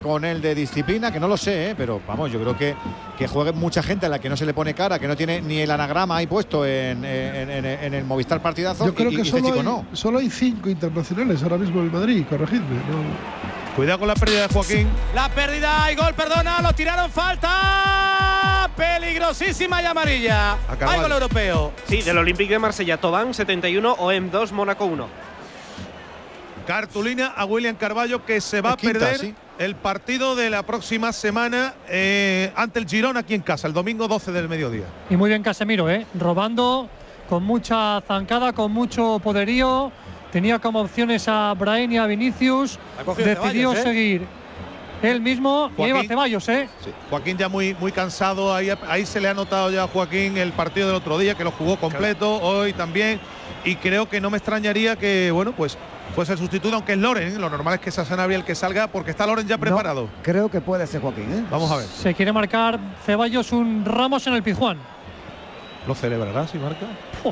con él de disciplina, que no lo sé, pero vamos, yo creo que juegue mucha gente a la que no se le pone cara, que no tiene ni el anagrama ahí puesto en el Movistar Partidazo. Yo creo que solo hay 5 internacionales ahora mismo en el Madrid, corregidme, ¿no? Cuidado con la pérdida de Joaquín. La pérdida y gol, perdona, lo tiraron, falta peligrosísima y amarilla. Hay gol europeo. Sí, del Olympique de Marsella, Tobán 71, OM 2, Mónaco 1. Cartulina a William Carballo, que se va a perder el partido de la próxima semana ante el Girona aquí en casa, el domingo 12 del mediodía. Y muy bien Casemiro, robando con mucha zancada, con mucho poderío. Tenía como opciones a Brahim y a Vinicius. Decidió seguir él mismo. Joaquín, y iba Ceballos, Sí. Joaquín ya muy cansado. Ahí se le ha notado ya a Joaquín el partido del otro día, que lo jugó completo, hoy también. Y creo que no me extrañaría que, bueno, pues fuese el sustituto, aunque es Loren. Lo normal es que sea Sanabria el que salga, porque está Loren ya preparado. Creo que puede ser Joaquín, Vamos a ver. Se quiere marcar Ceballos un Ramos en el Pizjuán. ¿Lo celebrará si marca?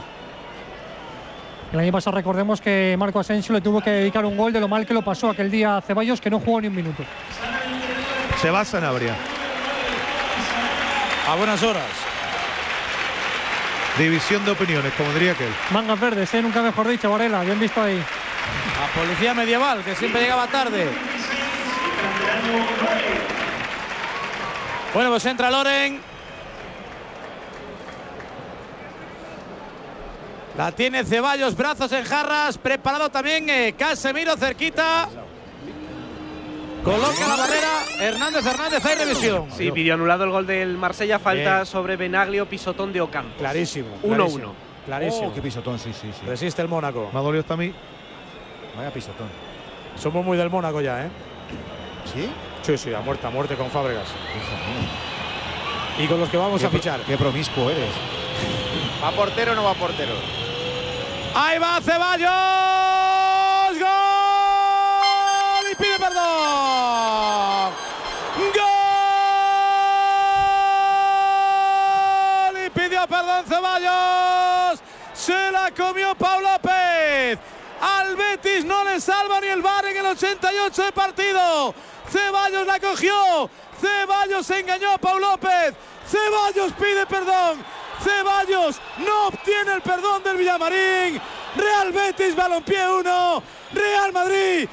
El año pasado recordemos que Marco Asensio le tuvo que dedicar un gol de lo mal que lo pasó aquel día a Ceballos, que no jugó ni un minuto. Se va Sanabria. A buenas horas. División de opiniones, como diría aquel. Mangas verdes, nunca mejor dicho, Varela, bien visto ahí. La policía medieval, que siempre llegaba tarde. Bueno, pues entra Loren. La tiene Ceballos, brazos en jarras, preparado también Casemiro cerquita. Coloca la barrera, Hernández, hay revisión. Sí, pidió anulado el gol del Marsella, falta sobre Benaglio, pisotón de Ocampos. Clarísimo. 1-1. Clarísimo. Qué pisotón, sí. Resiste el Mónaco. Me ha dolido hasta a mí. Vaya pisotón. Somos muy del Mónaco ya, ¿Sí? Sí, a muerte con Fábregas. Y con los que vamos a fichar. Qué promiscuo eres. ¿Va portero o no va portero? ¡Ahí va Ceballos! ¡Gol! Y pide perdón. ¡Gol! Y pidió perdón Ceballos. Se la comió Pau López. Al Betis no le salva ni el VAR en el 88 de partido. Ceballos la cogió. Ceballos engañó a Pau López. Ceballos pide perdón. Ceballos no obtiene el perdón del Villamarín. Real Betis, Balompié 1. Real Madrid,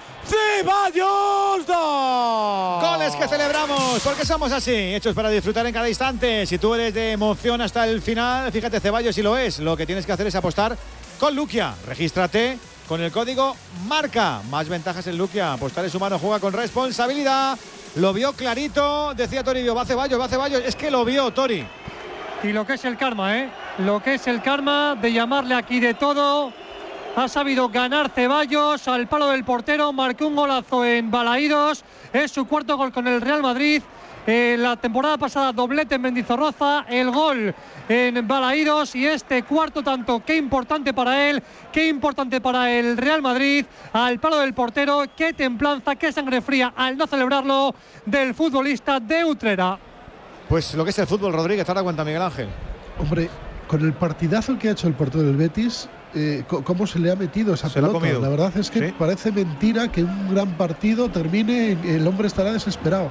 Ceballos 2. Goles que celebramos, porque somos así, hechos para disfrutar en cada instante. Si tú eres de emoción hasta el final, fíjate Ceballos si lo es. Lo que tienes que hacer es apostar con Luquia. Regístrate con el código MARCA. Más ventajas en Luquia. Apostar es humano, juega con responsabilidad. Lo vio clarito, decía Toribio, va Ceballos. Es que lo vio Tori. Y lo que es el karma, lo que es el karma de llamarle aquí de todo. Ha sabido ganar Ceballos al palo del portero, marcó un golazo en Balaídos, es su cuarto gol con el Real Madrid. La temporada pasada doblete en Mendizorroza, el gol en Balaídos y este cuarto tanto, qué importante para él, qué importante para el Real Madrid, al palo del portero, qué templanza, qué sangre fría al no celebrarlo del futbolista de Utrera. Pues lo que es el fútbol, Rodríguez, ahora cuenta Miguel Ángel. Hombre, con el partidazo que ha hecho el portero del Betis, cómo se le ha metido esa pelota. La verdad es que parece mentira que un gran partido termine, el hombre estará desesperado.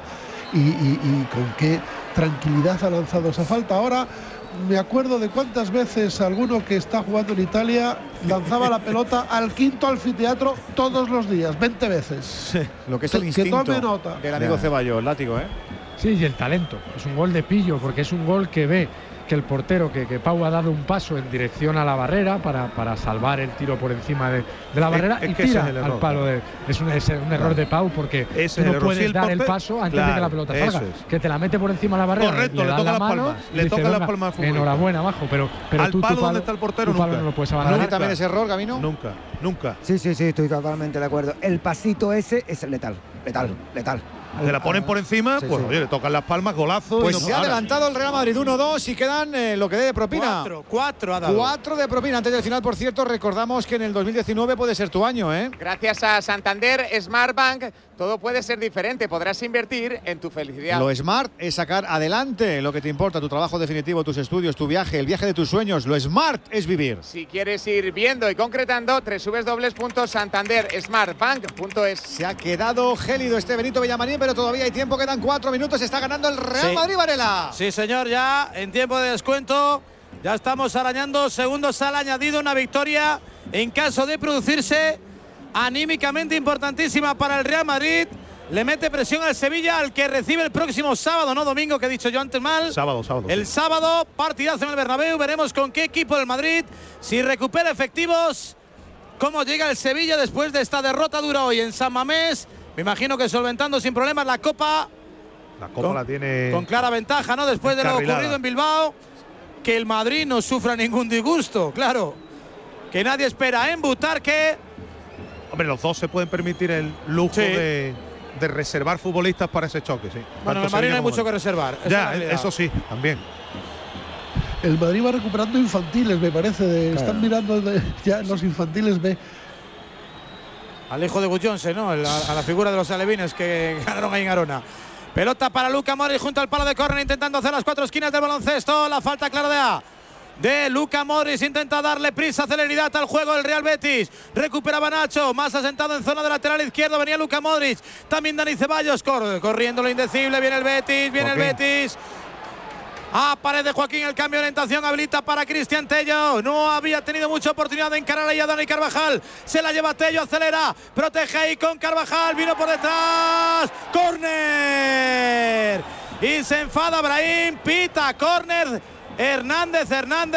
Y con qué tranquilidad ha lanzado esa falta. Ahora me acuerdo de cuántas veces alguno que está jugando en Italia lanzaba la pelota al quinto anfiteatro todos los días, 20 veces. Sí, lo que es el instinto tome nota del amigo Ceballos, látigo, Sí, y el talento. Es un gol de pillo, porque es un gol que ve que el portero, que Pau ha dado un paso en dirección a la barrera para salvar el tiro por encima de la barrera y tira al palo. Es un error de Pau, porque tú no puedes dar el paso antes de que la pelota salga. Que te la mete por encima de la barrera. Correcto, le toca las palmas. Le toca las palmas al futbolista. Enhorabuena, majo, pero al tú, palo tu palo donde está el portero nunca. No lo puedes abandonar. ¿Para ti también ese error, Gabino? Nunca. Sí, estoy totalmente de acuerdo. El pasito ese es letal. Se la ponen por encima, oye, le tocan las palmas, golazo. Pues se ha adelantado el Real Madrid 1-2 y quedan lo que dé de propina. 4 ha dado. 4 de propina. Antes del final, por cierto, recordamos que en el 2019 puede ser tu año, Gracias a Santander Smartbank, todo puede ser diferente. Podrás invertir en tu felicidad. Lo smart es sacar adelante lo que te importa, tu trabajo definitivo, tus estudios, tu viaje, el viaje de tus sueños. Lo smart es vivir. Si quieres ir viendo y concretando, www.santandersmartbank.es. Se ha quedado gélido este Benito Villamarín, pero todavía hay tiempo, quedan 4 minutos, está ganando el Real Madrid, Varela. Sí, señor, ya en tiempo de descuento, ya estamos arañando segundos al añadido, una victoria en caso de producirse anímicamente importantísima para el Real Madrid. Le mete presión al Sevilla, al que recibe el próximo sábado, no domingo, que he dicho yo antes mal. Sábado. El sábado, partidazo en el Bernabéu. Veremos con qué equipo del Madrid, si recupera efectivos, cómo llega el Sevilla después de esta derrota dura hoy en San Mamés. Me imagino que solventando sin problemas la Copa. La Copa la tiene con clara ventaja, ¿no? Después de lo ocurrido en Bilbao. Que el Madrid no sufra ningún disgusto, claro. Que nadie espera en Butarque. Hombre, los dos se pueden permitir el lujo de reservar futbolistas para ese choque, sí. Bueno, en el Madrid no hay mucho que reservar. Ya, eso sí, también. El Madrid va recuperando infantiles, me parece. Están mirando ya los infantiles B. Al hijo de Gullonse, ¿no? A la figura de los alevines que ganaron ahí en Arona. Pelota para Luka Modric junto al palo de córner, intentando hacer las 4 esquinas del baloncesto. La falta clara de Luka Modric, intenta darle prisa, celeridad al juego del Real Betis. Recuperaba Nacho, más asentado en zona de lateral izquierdo, venía Luka Modric. También Dani Ceballos, corriendo lo indecible, viene el Betis, Aparece Joaquín, el cambio de orientación, habilita para Cristian Tello. No había tenido mucha oportunidad de encarar ahí a Dani Carvajal. Se la lleva Tello, acelera, protege ahí con Carvajal, vino por detrás. ¡Córner! Y se enfada Brahim, pita, córner. Hernández,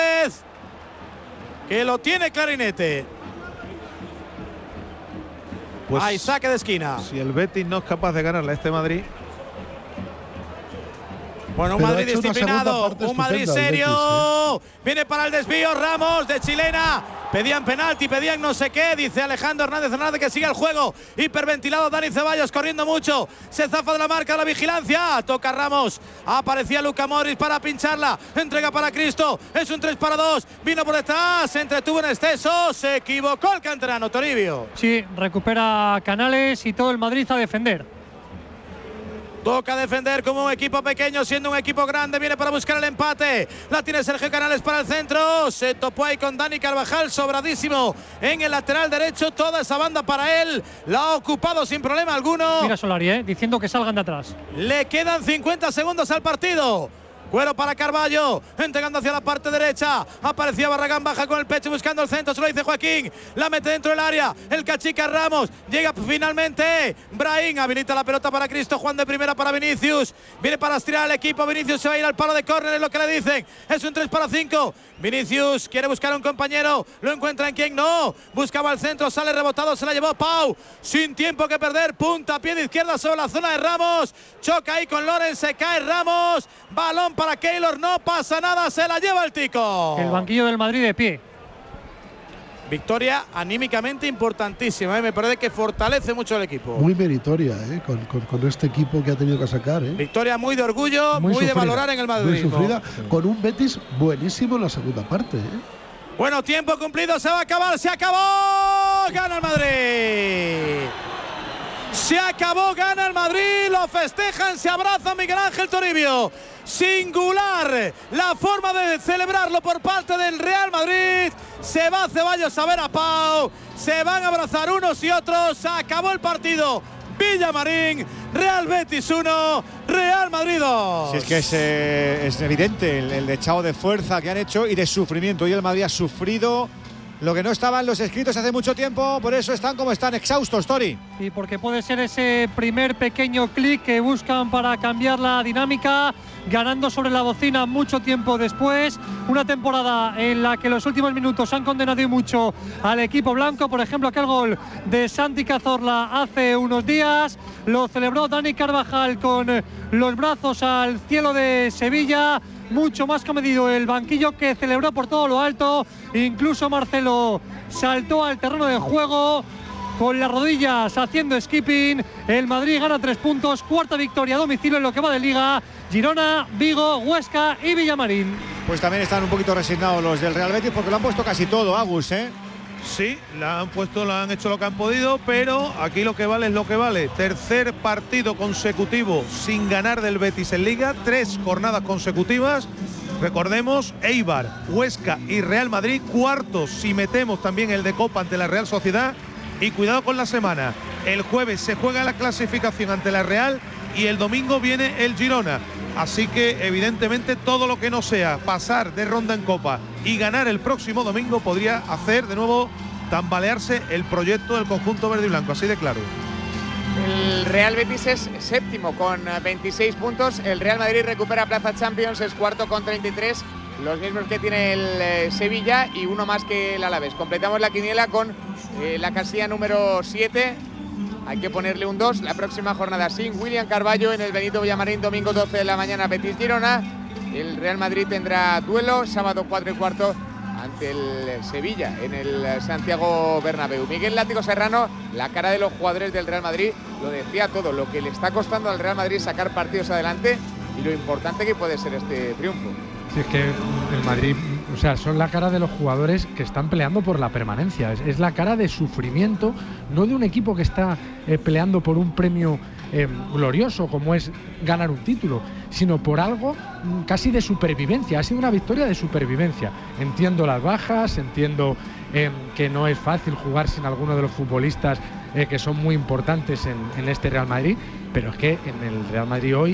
que lo tiene clarinete. Pues hay saque de esquina. Si el Betis no es capaz de ganarle a este Madrid. Bueno, un Madrid disciplinado, un Madrid serio. Betis, viene para el desvío Ramos de chilena. Pedían penalti, pedían no sé qué. Dice Alejandro Hernández que sigue el juego. Hiperventilado Dani Ceballos, corriendo mucho. Se zafa de la marca, la vigilancia. Toca Ramos. Aparecía Luka Modric para pincharla. Entrega para Cristo. Es un 3-2. Vino por detrás. Se entretuvo en exceso. Se equivocó el canterano Toribio. Sí, recupera Canales y todo el Madrid a defender. Toca defender como un equipo pequeño, siendo un equipo grande. Viene para buscar el empate. La tiene Sergio Canales para el centro. Se topó ahí con Dani Carvajal, sobradísimo en el lateral derecho. Toda esa banda para él. La ha ocupado sin problema alguno. Mira Solari, diciendo que salgan de atrás. Le quedan 50 segundos al partido. Cuero para Carballo, entregando hacia la parte derecha. Aparecía Barragán, baja con el pecho buscando el centro. Se lo dice Joaquín, la mete dentro del área. El cachica Ramos, llega finalmente Brahim, habilita la pelota para Cristo. Juan de primera para Vinicius. Viene para estirar al equipo. Vinicius se va a ir al palo de córner, es lo que le dicen. Es un 3-5. Vinicius quiere buscar a un compañero. Lo encuentra en quien no. Buscaba el centro, sale rebotado, se la llevó Pau. Sin tiempo que perder, punta pie de izquierda sobre la zona de Ramos. Choca ahí con Lorenz, se cae Ramos. Balón para Keylor, no pasa nada, se la lleva el Tico. El banquillo del Madrid de pie. Victoria anímicamente importantísima, me parece que fortalece mucho el equipo. Muy meritoria, con este equipo que ha tenido que sacar. Victoria muy de orgullo, muy de valorar en el Madrid. Muy sufrida, con un Betis buenísimo en la segunda parte. Bueno, tiempo cumplido, se va a acabar, se acabó. Gana el Madrid. Se acabó, gana el Madrid, lo festejan, se abrazan Miguel Ángel Toribio. Singular la forma de celebrarlo por parte del Real Madrid. Se va Ceballos a ver a Pau, se van a abrazar unos y otros. Acabó el partido. Villamarín, Real Betis 1, Real Madrid 2. Si es que es evidente el echado de fuerza que han hecho y de sufrimiento. Y el Madrid ha sufrido lo que no estaba en los escritos hace mucho tiempo, por eso están como están, exhaustos, Tori. Y porque puede ser ese primer pequeño clic que buscan para cambiar la dinámica, ganando sobre la bocina mucho tiempo después. Una temporada en la que los últimos minutos han condenado y mucho al equipo blanco. Por ejemplo, aquel gol de Santi Cazorla hace unos días. Lo celebró Dani Carvajal con los brazos al cielo de Sevilla. Mucho más comedido el banquillo, que celebró por todo lo alto. Incluso Marcelo saltó al terreno de juego con las rodillas haciendo skipping. El Madrid gana 3 puntos, cuarta victoria a domicilio en lo que va de Liga. Girona, Vigo, Huesca y Villamarín. Pues también están un poquito resignados los del Real Betis porque lo han puesto casi todo, Agus, Sí, la han hecho lo que han podido, pero aquí lo que vale es lo que vale. Tercer partido consecutivo sin ganar del Betis en Liga, 3 jornadas consecutivas. Recordemos, Eibar, Huesca y Real Madrid, cuartos si metemos también el de Copa ante la Real Sociedad. Y cuidado con la semana, el jueves se juega la clasificación ante la Real y el domingo viene el Girona. Así que evidentemente todo lo que no sea pasar de ronda en Copa y ganar el próximo domingo podría hacer de nuevo tambalearse el proyecto del conjunto verde y blanco, así de claro. El Real Betis es séptimo con 26 puntos. El Real Madrid recupera plaza Champions, es cuarto con 33. Los mismos que tiene el Sevilla y uno más que el Alavés. Completamos la quiniela con la casilla número 7. Hay que ponerle un 2. La próxima jornada sin William Carballo en el Benito Villamarín, domingo 12 de la mañana, Betis-Girona. El Real Madrid tendrá duelo sábado 4:15 ante el Sevilla en el Santiago Bernabéu. Miguel Látigo Serrano, la cara de los jugadores del Real Madrid, lo decía todo, lo que le está costando al Real Madrid sacar partidos adelante y lo importante que puede ser este triunfo. Sí, es que el Madrid, o sea, son la cara de los jugadores que están peleando por la permanencia. Es la cara de sufrimiento, no de un equipo que está peleando por un premio glorioso como es ganar un título, sino por algo casi de supervivencia. Ha sido una victoria de supervivencia. Entiendo las bajas, entiendo que no es fácil jugar sin alguno de los futbolistas que son muy importantes en este Real Madrid, pero es que en el Real Madrid hoy,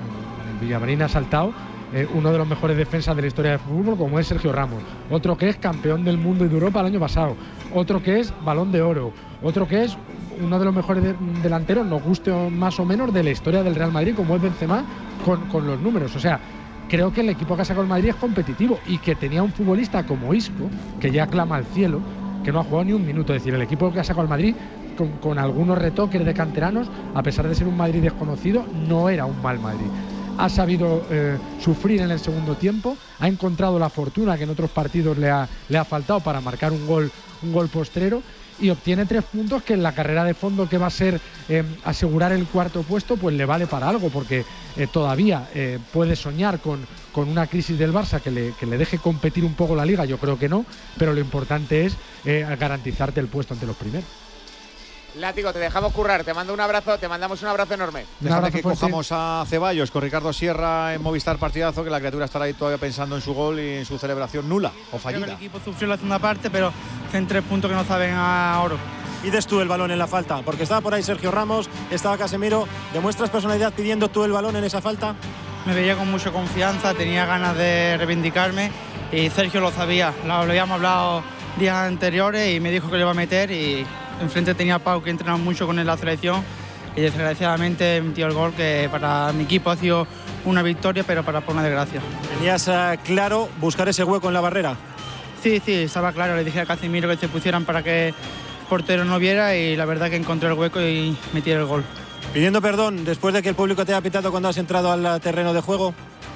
en Villamarín ha saltado uno de los mejores defensas de la historia del fútbol, como es Sergio Ramos, otro que es campeón del mundo y de Europa el año pasado, otro que es Balón de Oro, otro que es uno de los mejores delanteros, nos guste más o menos, de la historia del Real Madrid, como es Benzema, con los números. O sea, creo que el equipo que ha sacado el Madrid es competitivo y que tenía un futbolista como Isco, que ya clama al cielo, que no ha jugado ni un minuto. Es decir, el equipo que ha sacado el Madrid, con algunos retoques de canteranos, a pesar de ser un Madrid desconocido, no era un mal Madrid. Ha sabido sufrir en el segundo tiempo, ha encontrado la fortuna que en otros partidos le ha faltado para marcar un gol postrero, y obtiene 3 puntos que en la carrera de fondo, que va a ser asegurar el cuarto puesto, pues le vale para algo, porque todavía puede soñar con una crisis del Barça que le deje competir un poco la Liga. Yo creo que no, pero lo importante es garantizarte el puesto ante los primeros. Látigo, te dejamos currar, te mando un abrazo, te mandamos un abrazo enorme. Déjame que cojamos a Ceballos con Ricardo Sierra en Movistar Partidazo, que la criatura estará ahí todavía pensando en su gol y en su celebración nula o fallida. El equipo sufrió la segunda parte, pero en 3 puntos que no saben a oro. Pides tú el balón en la falta, porque estaba por ahí Sergio Ramos, estaba Casemiro. ¿Demuestras personalidad pidiendo tú el balón en esa falta? Me veía con mucha confianza, tenía ganas de reivindicarme y Sergio lo sabía. Lo habíamos hablado días anteriores y me dijo que le iba a meter, y enfrente tenía a Pau, que entrenaba mucho con él en la selección, y desgraciadamente metió el gol, que para mi equipo ha sido una victoria, pero por una desgracia. ¿Tenías claro buscar ese hueco en la barrera? Sí, estaba claro. Le dije a Casemiro que se pusieran para que el portero no viera, y la verdad que encontré el hueco y metí el gol. ¿Pidiendo perdón después de que el público te haya pitado cuando has entrado al terreno de juego?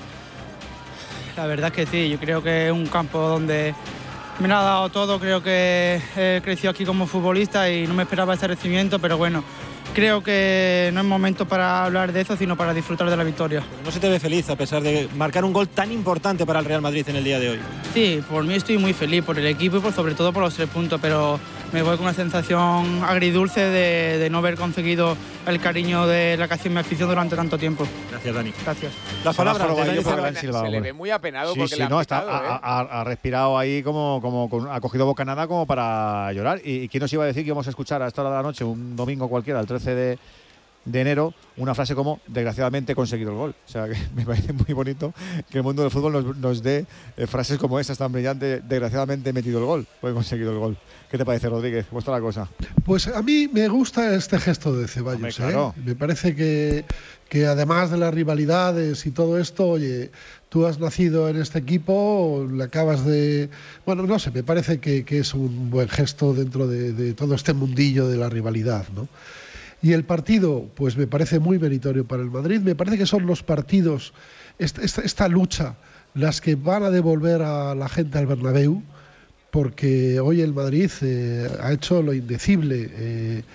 La verdad es que sí, yo creo que es un campo donde me lo ha dado todo. Creo que he crecido aquí como futbolista y no me esperaba ese recibimiento, pero bueno, creo que no es momento para hablar de eso, sino para disfrutar de la victoria. Pero no se te ve feliz a pesar de marcar un gol tan importante para el Real Madrid en el día de hoy. Sí, por mí estoy muy feliz, por el equipo y sobre todo por los 3 puntos, pero me voy con una sensación agridulce de no haber conseguido el cariño de la que ha sido mi afición durante tanto tiempo. Gracias, Dani. Gracias. Las palabras de Dani se le ve muy apenado, sí, porque sí, no, ha respirado ahí ha cogido bocanada como para llorar. ¿Y quién nos iba a decir que íbamos a escuchar a esta hora de la noche, un domingo cualquiera, el 13 de enero, una frase como desgraciadamente he conseguido el gol? O sea, que me parece muy bonito que el mundo del fútbol nos dé frases como estas tan brillantes. Desgraciadamente he metido el gol, he conseguido el gol. ¿Qué te parece, Rodríguez? ¿Cómo está la cosa? Pues a mí me gusta este gesto de Ceballos. Hombre, claro. Me parece que además de las rivalidades y todo esto, oye, tú has nacido en este equipo, le acabas de... Bueno, no sé, me parece que es un buen gesto dentro de todo este mundillo de la rivalidad, ¿no? Y el partido, pues me parece muy meritorio para el Madrid. Me parece que son los partidos, esta lucha, las que van a devolver a la gente al Bernabéu, porque hoy el Madrid ha hecho lo indecible.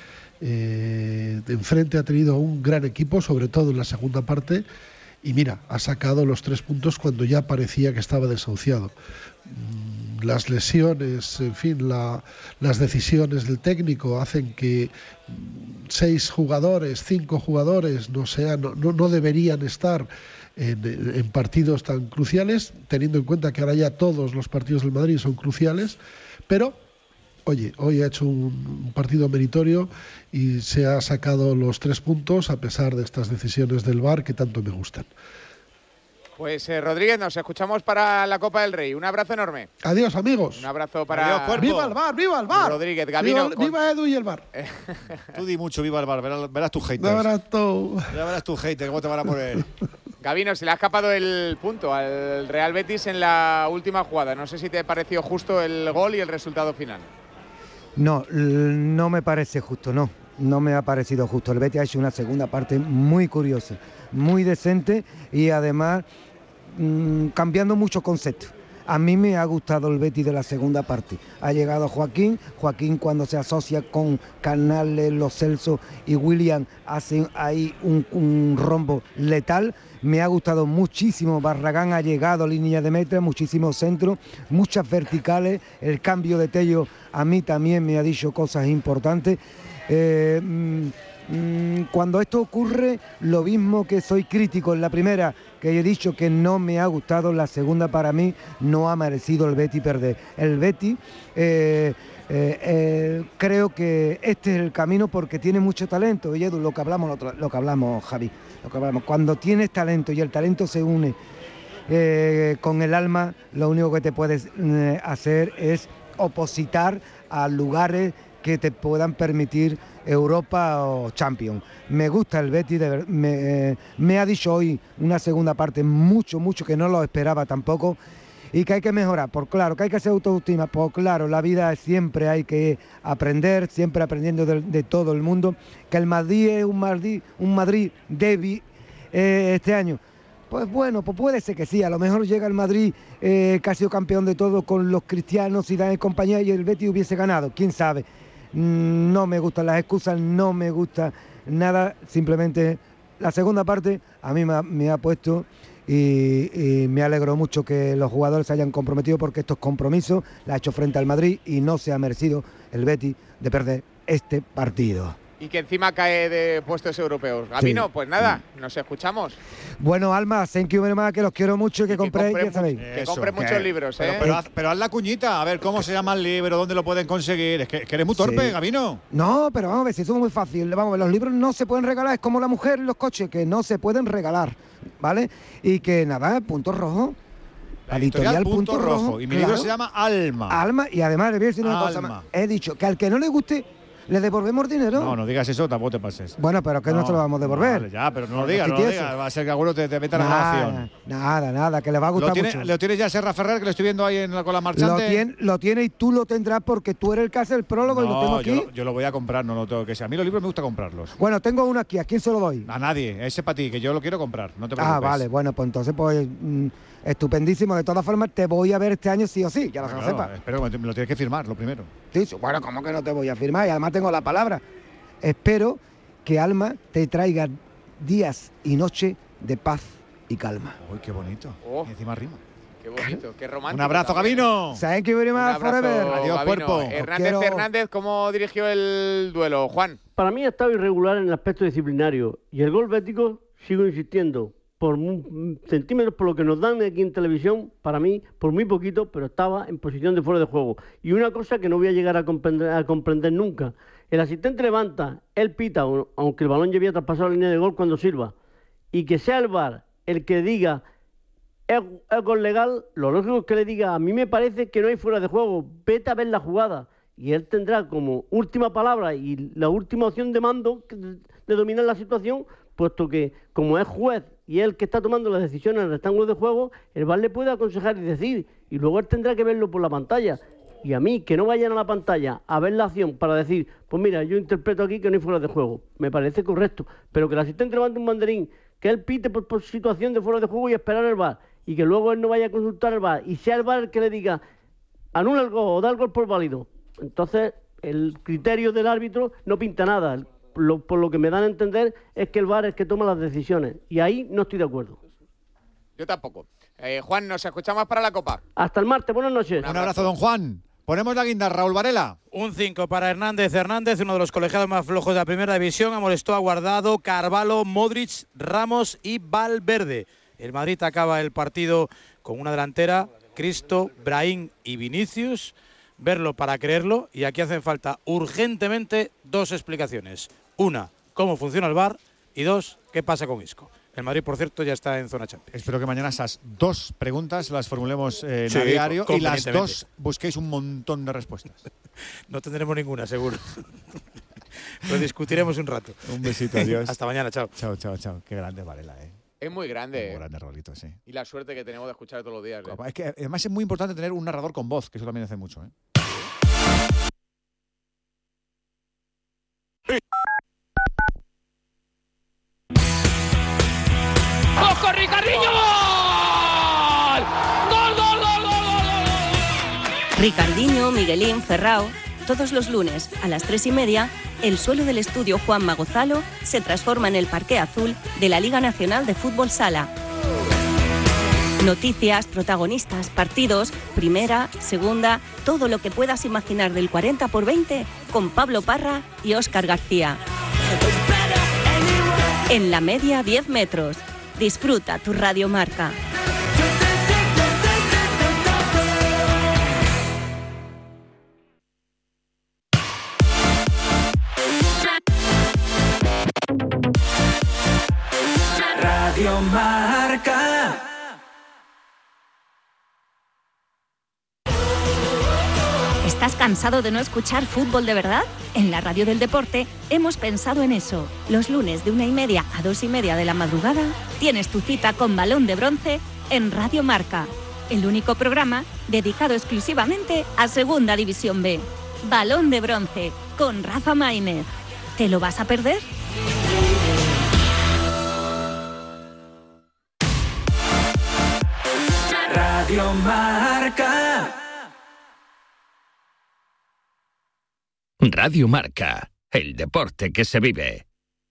Enfrente ha tenido un gran equipo, sobre todo en la segunda parte, y mira, ha sacado los 3 puntos cuando ya parecía que estaba desahuciado. Las lesiones, en fin, las decisiones del técnico hacen que 6 jugadores, 5 jugadores no deberían estar en partidos tan cruciales, teniendo en cuenta que ahora ya todos los partidos del Madrid son cruciales, pero oye, hoy ha hecho un partido meritorio y se ha sacado los 3 puntos a pesar de estas decisiones del VAR que tanto me gustan. Pues Rodríguez, nos escuchamos para la Copa del Rey. Un abrazo enorme. Adiós, amigos. Un abrazo para... Adiós, ¡Viva el VAR! ¡Viva el VAR! Rodríguez, Gabino. ¡Viva Edu y el VAR! Tú di mucho, viva el VAR. Verás tus haters. Ya verás tus haters, cómo te van a poner. Gabino, se le ha escapado el punto al Real Betis en la última jugada. No sé si te pareció justo el gol y el resultado final. No, no me parece justo, no. No me ha parecido justo. El Betis ha hecho una segunda parte muy curiosa, muy decente y además cambiando muchos conceptos. A mí me ha gustado el Betis de la segunda parte. Ha llegado Joaquín cuando se asocia con Canales, Lo Celso y William hacen ahí un rombo letal. Me ha gustado muchísimo. Barragán ha llegado a línea de meta, muchísimos centros, muchas verticales. El cambio de Tello a mí también me ha dicho cosas importantes. Cuando esto ocurre, lo mismo que soy crítico en la primera, que he dicho que no me ha gustado, la segunda para mí no ha merecido el Betis perder. El Betis creo que este es el camino porque tiene mucho talento. Y Edu, lo que hablamos, Javi, cuando tienes talento y el talento se une con el alma, lo único que te puedes hacer es opositar a lugares que te puedan permitir Europa o Champions. Me gusta el Betis, me ha dicho hoy una segunda parte mucho que no lo esperaba tampoco y que hay que mejorar. Por claro, que hay que hacer autoestima, por claro, la vida siempre hay que aprender, siempre aprendiendo de todo el mundo. Que el Madrid es un Madrid débil este año. Pues bueno, pues puede ser que sí, a lo mejor llega el Madrid que ha sido campeón de todo con los Cristianos, Zidane y compañía y el Betis hubiese ganado, quién sabe. No me gustan las excusas, no me gusta nada, simplemente la segunda parte a mí me ha puesto y me alegro mucho que los jugadores se hayan comprometido porque estos compromisos la ha hecho frente al Madrid y no se ha merecido el Betis de perder este partido. Y que encima cae de puestos europeos. Gabino, sí. Pues nada, nos escuchamos. Bueno, Alma, thank you very much, que los quiero mucho y que compréis, ya sabéis. Que compre muchos libros, pero haz la cuñita, a ver cómo se llama el libro, dónde lo pueden conseguir. Es que eres muy torpe, sí. Gabino. No, pero vamos a ver, si eso es muy fácil. Vamos a ver, los libros no se pueden regalar, es como la mujer y los coches, que no se pueden regalar, ¿vale? Y que nada, Punto Rojo. La editorial Punto Rojo. Y mi libro se llama Alma. Alma, y además le voy a decir una cosa más. He dicho que al que no le guste, ¿le devolvemos dinero? No digas eso, tampoco te pases. Bueno, pero que no se lo vamos a devolver. Vale, ya, pero no lo digas. Va a ser que alguno te meta en la relación. Nada, que le va a gustar mucho. ¿Lo tienes ya Serra Ferrer, que lo estoy viendo ahí con la marchante? Lo tiene y tú lo tendrás porque tú eres el que hace el prólogo y lo tengo aquí. Yo lo voy a comprar, no lo tengo que ser. A mí los libros me gusta comprarlos. Bueno, tengo uno aquí. ¿A quién se lo doy? A nadie. Ese para ti, que yo lo quiero comprar. No te preocupes. Ah, vale. Bueno, pues entonces, estupendísimo. De todas formas, te voy a ver este año sí o sí. Ya lo sepas. Espero que me lo tienes que firmar, lo primero. Sí, bueno, ¿cómo que no te voy a firmar? Y además tengo la palabra. Espero que Alma te traiga días y noches de paz y calma. Uy, qué bonito. Y encima rima. Qué bonito, qué romántico. Un abrazo, Gabino. Thank you very much, forever. Adiós, cuerpo. Hernández, ¿cómo dirigió el duelo? Juan. Para mí ha estado irregular en el aspecto disciplinario. Y el gol bético, sigo insistiendo, por centímetros por lo que nos dan aquí en televisión, para mí, por muy poquito, pero estaba en posición de fuera de juego. Y una cosa que no voy a llegar a comprender nunca. El asistente levanta, él pita, aunque el balón ya había traspasado la línea de gol cuando sirva, y que sea el VAR el que diga es gol legal, lo lógico es que le diga, a mí me parece que no hay fuera de juego, vete a ver la jugada, y él tendrá como última palabra y la última opción de mando de dominar la situación, puesto que como es juez y él que está tomando las decisiones en el rectángulo de juego, el VAR le puede aconsejar y decir, y luego él tendrá que verlo por la pantalla. Y a mí, que no vayan a la pantalla a ver la acción para decir, pues mira, yo interpreto aquí que no hay fuera de juego, me parece correcto, pero que el asistente levante un banderín, que él pite por situación de fuera de juego y esperar el VAR, y que luego él no vaya a consultar el VAR, y sea el VAR el que le diga, anula el gol o da el gol por válido. Entonces, el criterio del árbitro no pinta nada. Por lo que me dan a entender es que el VAR es el que toma las decisiones, y ahí no estoy de acuerdo. Yo tampoco. Juan, nos escuchamos para la Copa. Hasta el martes, buenas noches. Un abrazo, don Juan. Ponemos la guinda, Raúl Varela. Un 5 para Hernández, uno de los colegiados más flojos de la primera división. Amonestó a Guardado, Carvalho, Modric, Ramos y Valverde. El Madrid acaba el partido con una delantera, Cristo, Brahim y Vinicius. verlo para creerlo, y aquí hacen falta urgentemente 2 explicaciones. Una, cómo funciona el VAR, y 2, qué pasa con Isco. El Madrid, por cierto, ya está en zona Champions. Espero que mañana esas 2 preguntas las formulemos a diario y las 2 busquéis un montón de respuestas. No tendremos ninguna, seguro. Lo discutiremos un rato. Un besito, adiós. Hasta mañana, chao. Chao, chao, chao. Qué grande Varela, Es muy grande. Muy grande, Rolito, sí. Y la suerte que tenemos de escuchar todos los días. Es que además es muy importante tener un narrador con voz, que eso también hace mucho, ¡Ojo, Ricardinho! ¡Gol! ¡Gol, gol, gol, gol, gol! Ricardinho, Miguelín, Ferrao. Todos los lunes a las 3:30, el suelo del estudio Juan Magozalo se transforma en el parqué azul de la Liga Nacional de Fútbol Sala. Noticias, protagonistas, partidos, primera, segunda, todo lo que puedas imaginar del 40x20 con Pablo Parra y Óscar García. En la media 10 metros. Disfruta tu Radio Marca. Radio Marca. ¿Estás cansado de no escuchar fútbol de verdad? En la Radio del Deporte hemos pensado en eso. Los lunes de 1:30 a 2:30 de la madrugada tienes tu cita con Balón de Bronce en Radio Marca, el único programa dedicado exclusivamente a Segunda División B. Balón de Bronce con Rafa Maínez. ¿Te lo vas a perder? Radio Marca. Radio Marca, el deporte que se vive.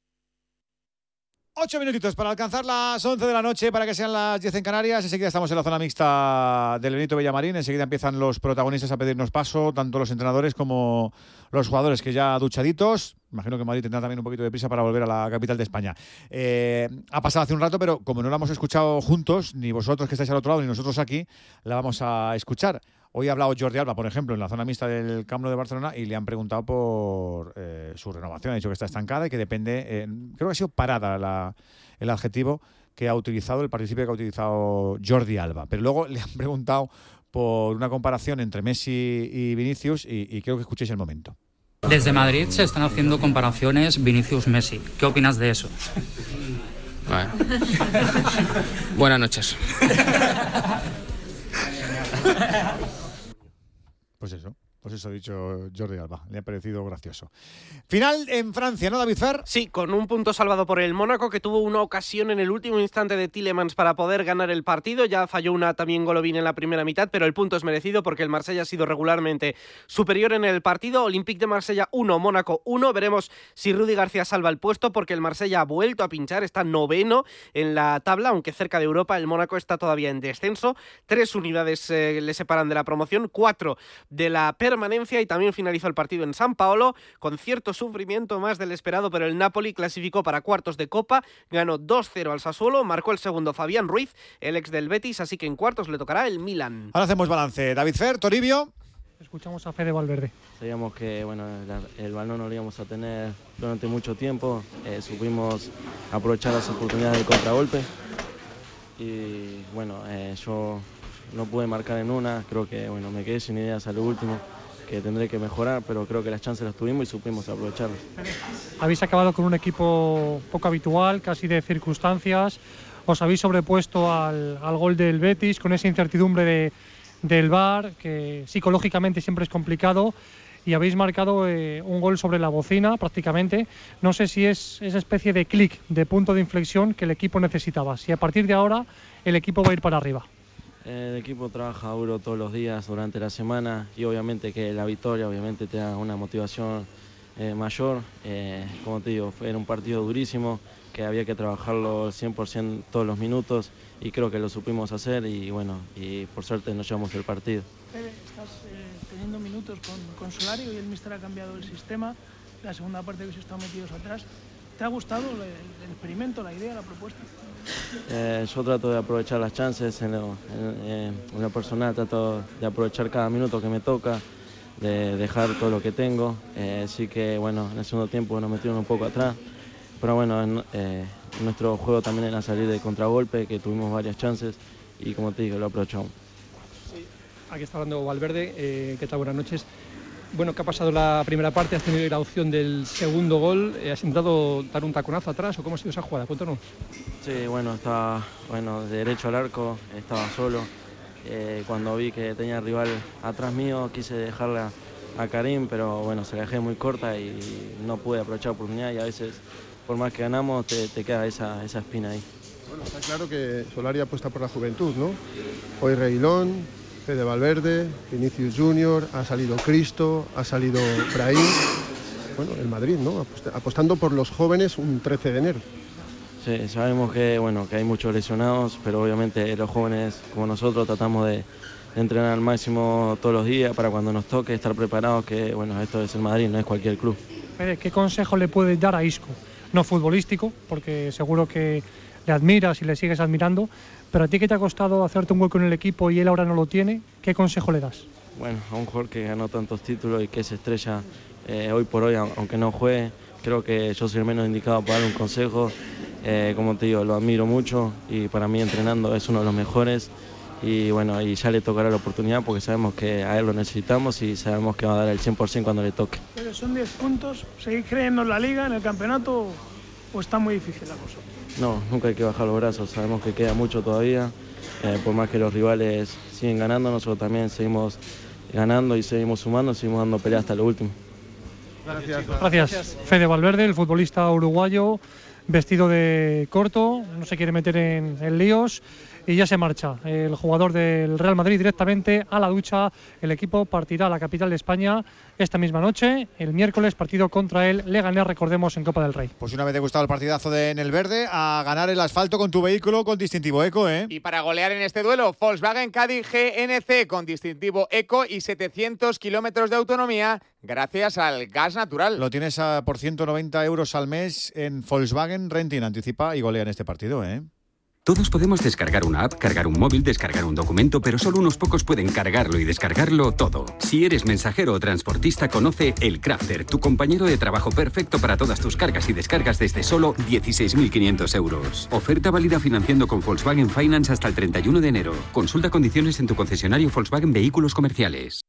8 minutitos para alcanzar las 11 de la noche, para que sean las 10 en Canarias. Enseguida estamos en la zona mixta del Benito Villamarín. Enseguida empiezan los protagonistas a pedirnos paso, tanto los entrenadores como los jugadores, que ya duchaditos. Imagino que Madrid tendrá también un poquito de prisa para volver a la capital de España. Ha pasado hace un rato, pero como no la hemos escuchado juntos, ni vosotros que estáis al otro lado, ni nosotros aquí, la vamos a escuchar. Hoy ha hablado Jordi Alba, por ejemplo, en la zona mixta del Camp Nou de Barcelona, y le han preguntado por su renovación. Ha dicho que está estancada y que depende, creo que ha sido parada el adjetivo que ha utilizado, el participio que ha utilizado Jordi Alba. Pero luego le han preguntado por una comparación entre Messi y Vinicius, y creo que escuchéis el momento. Desde Madrid se están haciendo comparaciones Vinicius-Messi. ¿Qué opinas de eso? Bueno. Buenas noches. Pues eso ha dicho Jordi Alba. Le ha parecido gracioso. Final en Francia, ¿no, David Fer? Sí, con un punto salvado por el Mónaco, que tuvo una ocasión en el último instante de Tielemans para poder ganar el partido. Ya falló una también Golovin en la primera mitad, pero el punto es merecido porque el Marsella ha sido regularmente superior en el partido. Olympique de Marsella 1, Mónaco 1. Veremos si Rudy García salva el puesto, porque el Marsella ha vuelto a pinchar, está 9º en la tabla, aunque cerca de Europa. El Mónaco está todavía en descenso. 3 unidades le separan de la promoción, 4 de la permanencia, y también finalizó el partido en San Paolo con cierto sufrimiento más del esperado, pero el Napoli clasificó para cuartos de Copa, ganó 2-0 al Sassuolo, marcó el segundo Fabián Ruiz, el ex del Betis, así que en cuartos le tocará el Milan. Ahora hacemos balance. David Fer, Toribio. Escuchamos a Fede Valverde. Sabíamos que el balón no lo íbamos a tener durante mucho tiempo, supimos aprovechar las oportunidades de contragolpe y yo no pude marcar en una, creo que me quedé sin ideas a lo último, que tendré que mejorar, pero creo que las chances las tuvimos y supimos aprovecharlas. Habéis acabado con un equipo poco habitual, casi de circunstancias, os habéis sobrepuesto al gol del Betis con esa incertidumbre del VAR, que psicológicamente siempre es complicado, y habéis marcado un gol sobre la bocina prácticamente. No sé si es esa especie de clic, de punto de inflexión que el equipo necesitaba, si a partir de ahora el equipo va a ir para arriba. El equipo trabaja duro todos los días durante la semana, y obviamente que la victoria te da una motivación mayor. Como te digo, era un partido durísimo que había que trabajarlo al 100% todos los minutos, y creo que lo supimos hacer, y por suerte nos llevamos el partido. Fede, estás teniendo minutos con Solario y el míster ha cambiado el sistema. La segunda parte habéis estado metidos atrás. ¿Te ha gustado el experimento, la idea, la propuesta? Yo trato de aprovechar las chances en lo personal, trato de aprovechar cada minuto que me toca. de dejar todo lo que tengo. Sí que, bueno, en el segundo tiempo nos metieron un poco atrás, pero bueno, nuestro juego también era salir de contragolpe, que tuvimos varias chances y como te digo, lo aprovechamos. Sí, aquí está hablando Valverde, ¿qué tal? Buenas noches. Bueno, ¿qué ha pasado la primera parte? ¿Has tenido la opción del segundo gol? ¿Has intentado dar un taconazo atrás o cómo ha sido esa jugada? Cuéntanos. Sí, bueno, estaba derecho al arco, estaba solo. Cuando vi que tenía el rival atrás mío, quise dejarla a Karim, pero bueno, se la dejé muy corta y no pude aprovechar la oportunidad y a veces, por más que ganamos, te queda esa espina ahí. Bueno, está claro que Solari apuesta por la juventud, ¿no? Hoy Reguilón, Fede Valverde, Vinicius Junior, ha salido Cristo, ha salido Brahim. Bueno, el Madrid, ¿no? Apostando por los jóvenes un 13 de enero. Sí, sabemos que hay muchos lesionados, pero obviamente los jóvenes como nosotros tratamos de entrenar al máximo todos los días para cuando nos toque estar preparados, que bueno, esto es el Madrid, no es cualquier club. ¿Qué consejo le puedes dar a Isco? No futbolístico, porque seguro que le admiras y le sigues admirando, pero a ti que te ha costado hacerte un hueco en el equipo y él ahora no lo tiene, ¿qué consejo le das? Bueno, a un jugador que ganó tantos títulos y que es estrella hoy por hoy, aunque no juegue, creo que yo soy el menos indicado para darle un consejo. Como te digo, lo admiro mucho y para mí entrenando es uno de los mejores y bueno, y ya le tocará la oportunidad porque sabemos que a él lo necesitamos y sabemos que va a dar el 100% cuando le toque. Pero son 10 puntos, ¿seguís creyendo en la liga, en el campeonato o está muy difícil la cosa? No, nunca hay que bajar los brazos, sabemos que queda mucho todavía, por más que los rivales siguen ganando, nosotros también seguimos ganando y seguimos sumando, seguimos dando pelea hasta lo último. Gracias. Fede Valverde, el futbolista uruguayo, vestido de corto, no se quiere meter en líos y ya se marcha el jugador del Real Madrid directamente a la ducha. El equipo partirá a la capital de España esta misma noche, el miércoles, partido contra el Leganés, recordemos, en Copa del Rey. Pues una vez te gustado el partidazo en el verde, a ganar el asfalto con tu vehículo con distintivo Eco, ¿eh? Y para golear en este duelo, Volkswagen Caddy GNC con distintivo Eco y 700 kilómetros de autonomía gracias al gas natural. Lo tienes por 190 euros al mes en Volkswagen Renting. Anticipa y golea en este partido, ¿eh? Todos podemos descargar una app, cargar un móvil, descargar un documento, pero solo unos pocos pueden cargarlo y descargarlo todo. Si eres mensajero o transportista, conoce El Crafter, tu compañero de trabajo perfecto para todas tus cargas y descargas desde solo 16.500 euros. Oferta válida financiando con Volkswagen Finance hasta el 31 de enero. Consulta condiciones en tu concesionario Volkswagen Vehículos Comerciales.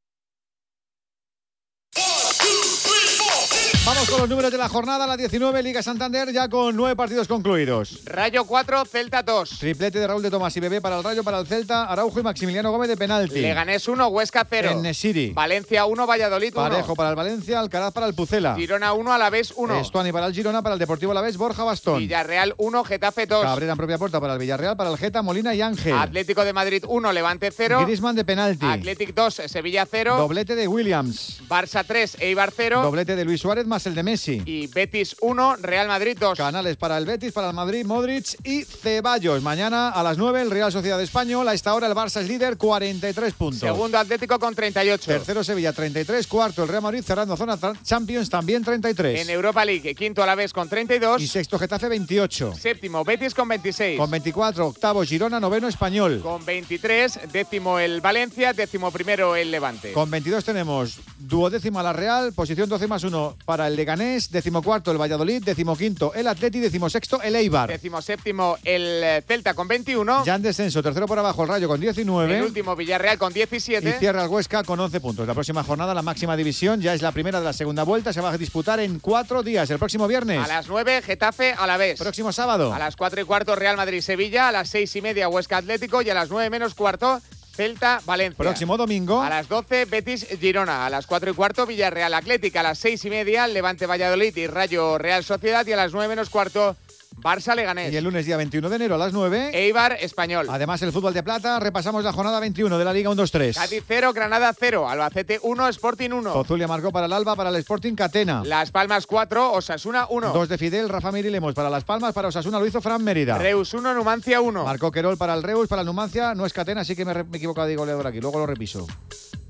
Vamos con los números de la jornada, la 19, Liga Santander, ya con 9 partidos concluidos. Rayo 4, Celta 2. Triplete de Raúl de Tomás y Bebé para el Rayo, para el Celta, Araujo y Maximiliano Gómez de penalti. Leganés 1, Huesca 0. En Nesiri. Valencia 1, Valladolid 1. Parejo para el Valencia, Alcaraz para el Pucela. Girona 1, Alavés 1. Estuani para el Girona, para el Deportivo Alavés, Borja Bastón. Villarreal 1, Getafe 2. Cabrera en propia puerta para el Villarreal, para el Geta, Molina y Ángel. Atlético de Madrid 1, Levante 0. Griezmann de penalti. Atlético 2, Sevilla 0. Doblete de Williams. Barça 3, Eibar 0. Doblete de Luis Suárez más el de Messi. Y Betis 1, Real Madrid 2. Canales para el Betis, para el Madrid, Modric y Ceballos. Mañana a las 9 el Real Sociedad Español. A esta hora el Barça es líder, 43 puntos. Segundo Atlético con 38. Tercero Sevilla, 33. Cuarto el Real Madrid cerrando zona Champions, también 33. En Europa League, quinto Alavés con 32. Y sexto Getafe, 28. Séptimo Betis con 26. Con 24, octavo Girona, noveno Español. Con 23, décimo el Valencia, décimo primero el Levante. Con 22 tenemos duodécima la Real, posición 12 más 1 para el Leganés, decimocuarto el Valladolid, decimoquinto el Atleti, decimosexto el Eibar. Decimoséptimo el Celta con 21. Ya en descenso, tercero por abajo el Rayo con 19. El último Villarreal con 17. Y cierra el Huesca con 11 puntos. La próxima jornada, la máxima división, ya es la primera de la segunda vuelta, se va a disputar en 4 días, el próximo viernes. A las 9, Getafe, Alavés. Próximo sábado. A las 4 y cuarto, Real Madrid-Sevilla. A las 6 y media, Huesca Atlético. Y a las 9 menos cuarto, Celta, Valencia. Próximo domingo. A las 12, Betis, Girona. A las 4 y cuarto, Villarreal Atlética. A las 6 y media, Levante, Valladolid y Rayo Real Sociedad. Y a las 9 menos cuarto, Barça Leganés. Y el lunes día 21 de enero a las 9. Eibar Español. Además el fútbol de plata, repasamos la jornada 21 de la Liga 1-2-3. Cádiz 0, Granada 0, Albacete 1, Sporting 1. Zozulia marcó para el Alba, para el Sporting Catena. Las Palmas 4, Osasuna 1. 2 de Fidel, Rafa Mir y Lemos para Las Palmas, para Osasuna lo hizo Fran Mérida. Reus 1, Numancia 1. Marcó Querol para el Reus, para el Numancia, no es Catena, así que me he equivocado de goleador aquí, luego lo repiso.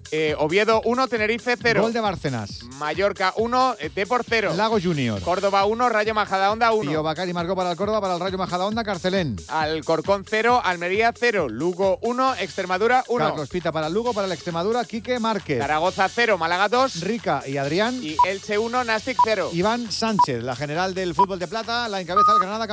Oviedo 1, Tenerife 0. Gol de Bárcenas. Mallorca 1, Depor 0. Lago Junior. Córdoba 1, Rayo Majadahonda 1. Pío Bacari marcó para el Córdoba, para el Rayo Majadahonda, Carcelén. Alcorcón 0, Almería 0. Lugo 1, Extremadura 1. Carlos Pita para el Lugo, para el Extremadura, Quique Márquez. Zaragoza 0, Málaga 2. Rica y Adrián. Y Elche 1, Nàstic 0. Iván Sánchez, la general del fútbol de plata, la encabeza el Granada.